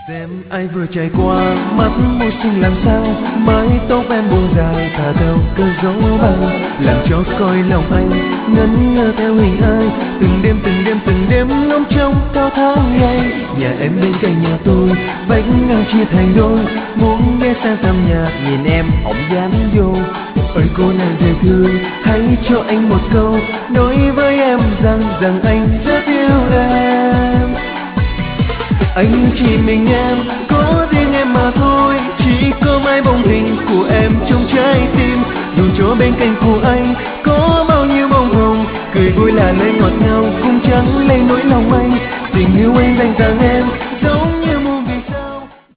Xem ai vừa trải qua, mắt môi xinh làm sao, mái tóc em buông dài thả theo cơn gió bay, làm cho coi lòng anh ngẩn ngơ theo hình ai. Từng đêm ngóng trông cao tháng ngày, nhà em bên cạnh nhà tôi, vách ngang chia thành đôi, muốn nghe sang tầm nhạc nhìn em hõng dán vô. Ơi cô nàng dễ thương, hãy cho anh một câu nói với em rằng anh rất yêu em. Anh chỉ mình em, có riêng em mà thôi, chỉ có mãi bóng hình của em trong trái tim. Dù cho bên cạnh của